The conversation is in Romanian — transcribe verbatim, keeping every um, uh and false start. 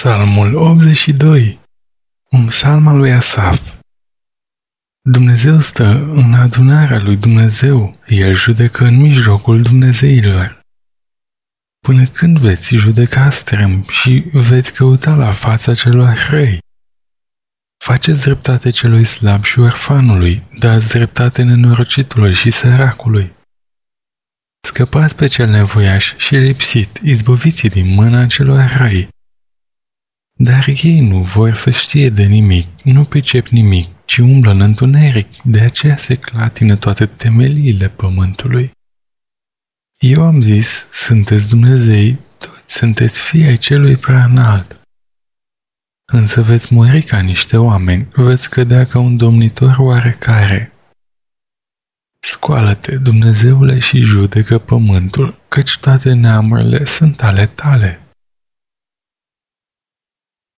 Psalmul optzeci și doi. Un psalm al lui Asaf. Dumnezeu stă în adunarea lui Dumnezeu, El judecă în mijlocul dumnezeilor. Până când veți judeca strâmb și veți căuta la fața celor răi? Faceți dreptate celui slab și orfanului, dați dreptate nenorocitului și săracului. Scăpați pe cel nevoiaș și lipsit, izbăviți din mâna celor răi. Dar ei nu vor să știe de nimic, nu pricep nimic, ci umblă în întuneric, de aceea se clatină toate temeliile pământului. Eu am zis, sunteți Dumnezei, toți sunteți fii ai celui preanalt. Însă veți muri ca niște oameni, veți cădea ca un domnitor oarecare. Scoală-te, Dumnezeule, și judecă pământul, căci toate neamurile sunt ale tale.